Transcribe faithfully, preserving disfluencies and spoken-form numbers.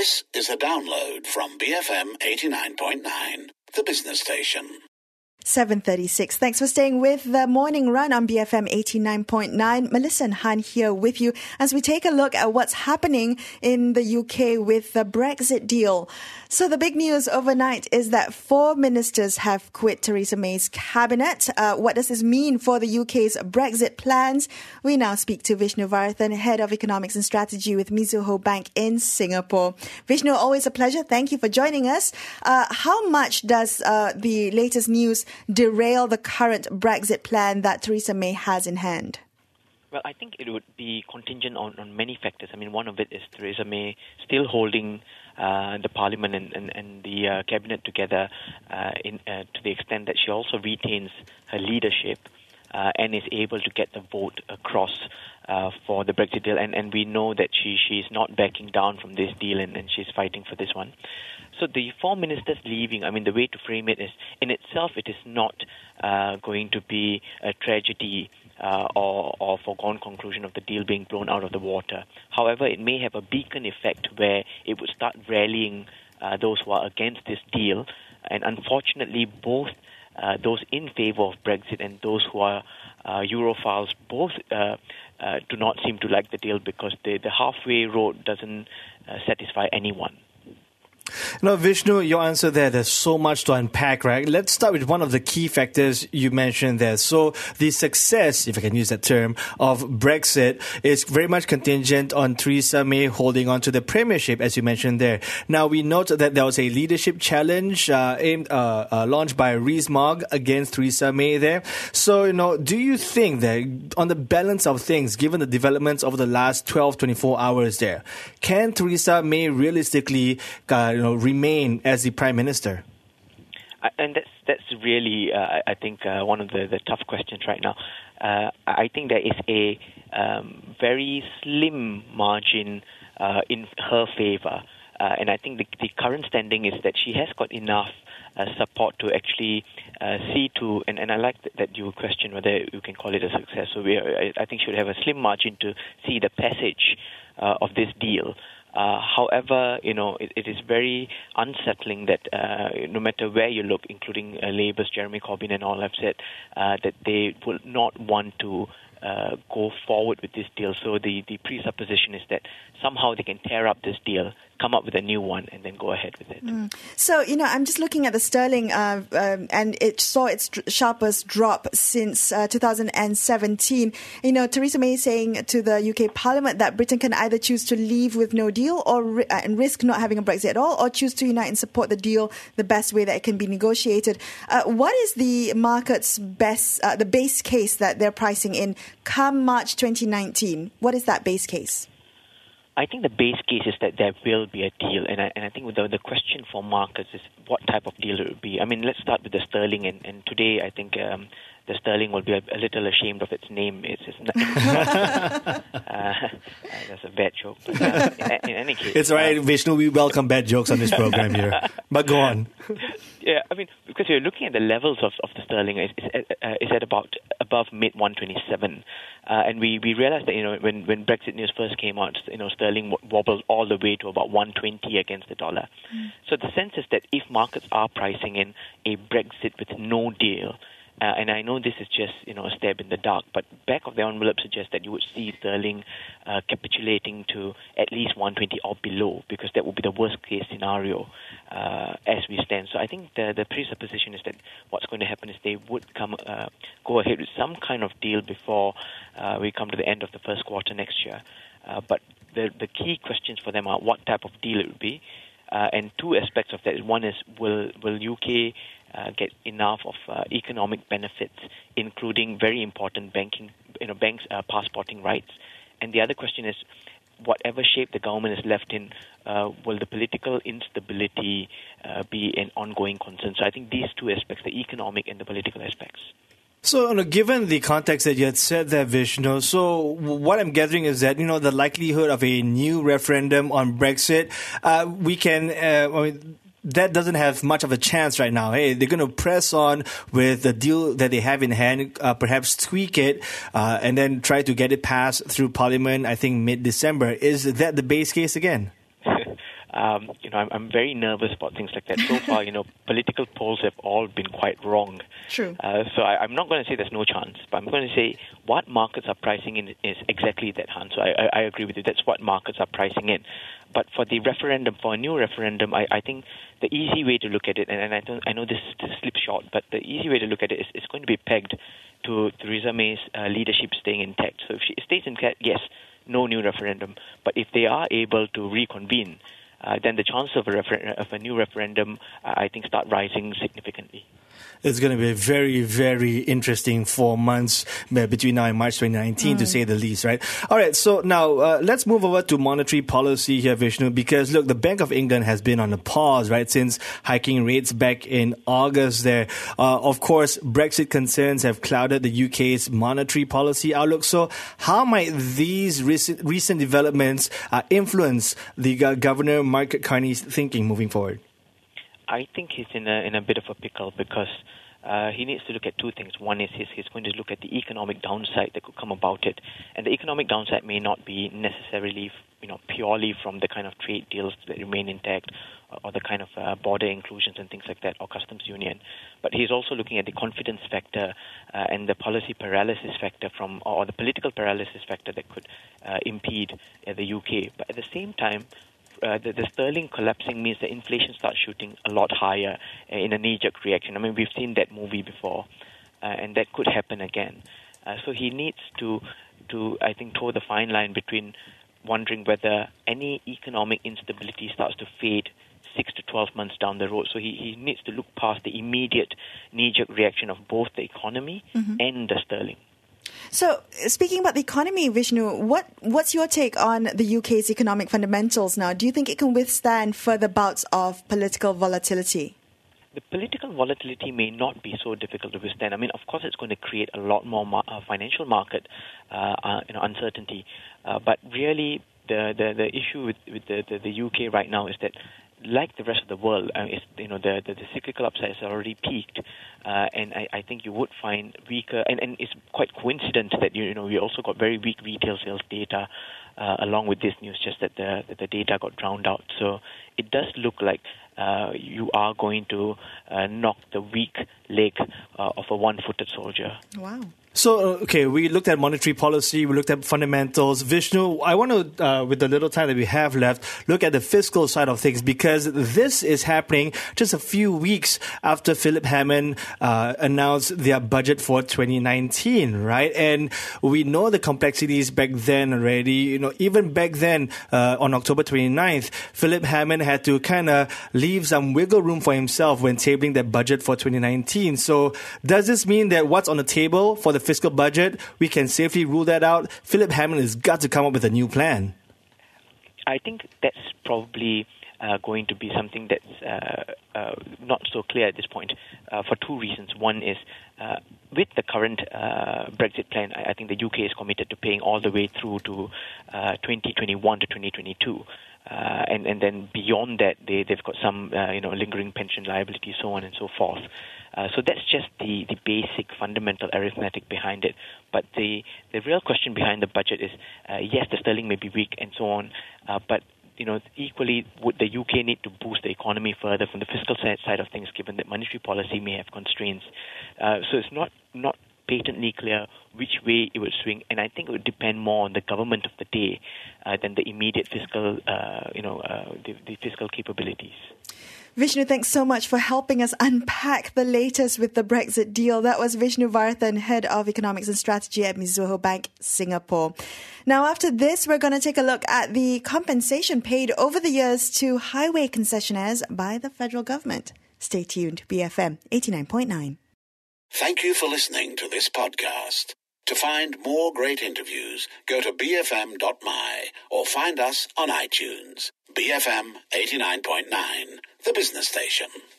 This is a download from B F M eighty-nine point nine, the business station. seven thirty-six. Thanks for staying with the Morning Run on B F M eighty-nine point nine. Melissa and Han here with you as we take a look at what's happening in the U K with the Brexit deal. So the big news overnight is that four ministers have quit Theresa May's cabinet. Uh, what does this mean for the U K's Brexit plans? We now speak to Vishnu Varathan, Head of Economics and Strategy with Mizuho Bank in Singapore. Vishnu, always a pleasure. Thank you for joining us. Uh, how much does uh, the latest news derail the current Brexit plan that Theresa May has in hand? Well, I think it would be contingent on, on many factors. I mean, one of it is Theresa May still holding uh, the Parliament and, and, and the uh, Cabinet together uh, in, uh, to the extent that she also retains her leadership uh, and is able to get the vote across uh, for the Brexit deal. And, and we know that she she's not backing down from this deal and, and she's fighting for this one. So the four ministers leaving, I mean, the way to frame it is, in itself, it is not uh, going to be a tragedy uh, or, or foregone conclusion of the deal being blown out of the water. However, it may have a beacon effect where it would start rallying uh, those who are against this deal. And unfortunately, both uh, those in favor of Brexit and those who are uh, Europhiles, both uh, uh, do not seem to like the deal because the, the halfway road doesn't uh, satisfy anyone. Now, Vishnu, your answer there, there's so much to unpack, right? Let's start with one of the key factors you mentioned there. So the success, if I can use that term, of Brexit is very much contingent on Theresa May holding on to the premiership, as you mentioned there. Now, we note that there was a leadership challenge uh, aimed, uh, uh, launched by Rees-Mogg against Theresa May there. So, you know, do you think that on the balance of things, given the developments over the last twelve, twenty-four hours there, can Theresa May realistically uh, you know, remain as the Prime Minister? Uh, and that's that's really, uh, I think, uh, one of the, the tough questions right now. Uh, I think there is a um, very slim margin uh, in her favor. Uh, and I think the, the current standing is that she has got enough uh, support to actually uh, see to, and, and I like that, that you question whether you can call it a success. So we are, I, I think she would have a slim margin to see the passage uh, of this deal. Uh, however, you know, it, it is very unsettling that uh, no matter where you look, including uh, Labour's Jeremy Corbyn and all have said uh, that they will not want to uh, go forward with this deal. So the, the presupposition is that somehow they can tear up this deal, come up with a new one, and then go ahead with it. Mm. So, you know, I'm just looking at the sterling uh, um, and it saw its sharpest drop since uh, two thousand seventeen. You know, Theresa May saying to the U K Parliament that Britain can either choose to leave with no deal or ri- uh, and risk not having a Brexit at all, or choose to unite and support the deal the best way that it can be negotiated. Uh, what is the market's best, uh, the base case that they're pricing in come March twenty nineteen? What is that base case? I think the base case is that there will be a deal, and I, and I think the, the question for markets is what type of deal it will be. I mean, let's start with the sterling, and, and today I think um, the sterling will be a, a little ashamed of its name. It's, it's not, uh, that's a bad joke. But, uh, in, in any case, it's all right, uh, Vishnu. We welcome bad jokes on this program here. But go on. Yeah, I mean, because you're looking at the levels of, of the sterling, it's, it's, at, uh, it's at about above mid one twenty-seven. Uh, and we, we realized that, you know, when, when Brexit news first came out, you know, sterling wobbled all the way to about one twenty against the dollar. Mm. So the sense is that if markets are pricing in a Brexit with no deal, uh, and I know this is just, you know, a stab in the dark, but back of the envelope suggests that you would see sterling uh, capitulating to at least one twenty or below, because that would be the worst case scenario uh, as we stand. So I think the, the presupposition is that what's going to happen is they would come uh, go ahead with some kind of deal before uh, we come to the end of the first quarter next year. Uh, but the, the key questions for them are what type of deal it would be. Uh, and two aspects of that. One is, will will U K uh, get enough of uh, economic benefits, including very important banking, you know, banks uh, passporting rights? And the other question is, whatever shape the government is left in, uh, will the political instability uh, be an ongoing concern? So I think these two aspects, the economic and the political aspects. So, you know, given the context that you had said there, Vishnu, so what I'm gathering is that, you know, the likelihood of a new referendum on Brexit, uh, we can, uh, I mean, that doesn't have much of a chance right now. Hey, they're going to press on with the deal that they have in hand, uh, perhaps tweak it, uh, and then try to get it passed through Parliament, I think, mid-December. Is that the base case again? um, you know, I'm, I'm very nervous about things like that. So far, you know, political polls have all been quite wrong. True. Uh, so I, I'm not going to say there's no chance, but I'm going to say what markets are pricing in is exactly that, Han. So I, I, I agree with you. That's what markets are pricing in. But for the referendum, for a new referendum, I, I think the easy way to look at it, and, and I don't, I know this, this slips short, but the easy way to look at it is it's going to be pegged to Theresa May's uh, leadership staying intact. So if she stays intact, yes, no new referendum. But if they are able to reconvene, uh, then the chance of a, refer- of a new referendum, uh, I think, start rising significantly. It's going to be a very, very interesting four months between now and March twenty nineteen, mm. to say the least, right? All right, so now uh, let's move over to monetary policy here, Vishnu, because, look, the Bank of England has been on a pause, right, since hiking rates back in August there. Uh, of course, Brexit concerns have clouded the U K's monetary policy outlook. So how might these recent, recent developments uh, influence the uh, Governor Mark Carney's thinking moving forward? I think he's in a in a bit of a pickle because uh, he needs to look at two things. One is he's, he's going to look at the economic downside that could come about it, and the economic downside may not be necessarily, you know, purely from the kind of trade deals that remain intact, or, or the kind of uh, border inclusions and things like that, or customs union. But he's also looking at the confidence factor uh, and the policy paralysis factor from, or the political paralysis factor that could uh, impede uh, the U K. But at the same time, Uh, the, the sterling collapsing means that inflation starts shooting a lot higher uh, in a knee-jerk reaction. I mean, we've seen that movie before, uh, and that could happen again. Uh, so he needs to, to, I think, toe the fine line between wondering whether any economic instability starts to fade six to twelve months down the road. So he, he needs to look past the immediate knee-jerk reaction of both the economy mm-hmm. and the sterling. So, speaking about the economy, Vishnu, what what's your take on the U K's economic fundamentals now? Do you think it can withstand further bouts of political volatility? The political volatility may not be so difficult to withstand. I mean, of course, it's going to create a lot more mar- uh, financial market uh, uh, you know, uncertainty. Uh, but really, the, the, the issue with, with the, the, the U K right now is that, like the rest of the world, uh, it's, you know, the, the, the cyclical upside has already peaked, uh, and I, I think you would find weaker, and, and it's quite coincident that, you know, we also got very weak retail sales data uh, along with this news, just that the, that the data got drowned out. So it does look like uh, you are going to uh, knock the weak leg uh, of a one-footed soldier. Wow. So, okay, we looked at monetary policy, we looked at fundamentals. Vishnu, I want to, uh, with the little time that we have left, look at the fiscal side of things, because this is happening just a few weeks after Philip Hammond uh, announced their budget for twenty nineteen, right? And we know the complexities back then already. You know, even back then, uh, on October twenty-ninth, Philip Hammond had to kind of leave some wiggle room for himself when tabling that budget for twenty nineteen. So, does this mean that what's on the table for the fiscal budget, we can safely rule that out? Philip Hammond has got to come up with a new plan. I think that's probably uh, going to be something that's uh, uh, not so clear at this point uh, for two reasons. One is uh, with the current uh, Brexit plan, I, I think the U K is committed to paying all the way through to uh, twenty twenty-one to twenty twenty-two. Uh, and, and then beyond that, they, they've got some uh, you know, lingering pension liability, so on and so forth. Uh, so that's just the, the basic fundamental arithmetic behind it. But the, the real question behind the budget is, uh, yes, the sterling may be weak and so on, uh, but you know, equally, would the U K need to boost the economy further from the fiscal side of things, given that monetary policy may have constraints? Uh, so it's not not patently clear which way it would swing, and I think it would depend more on the government of the day uh, than the immediate fiscal, uh, you know, uh, the, the fiscal capabilities. Vishnu, thanks so much for helping us unpack the latest with the Brexit deal. That was Vishnu Varathan, Head of Economics and Strategy at Mizuho Bank, Singapore. Now, after this, we're going to take a look at the compensation paid over the years to highway concessionaires by the federal government. Stay tuned, B F M eighty-nine point nine. Thank you for listening to this podcast. To find more great interviews, go to b f m dot m y or find us on iTunes. B F M eighty-nine point nine, the business station.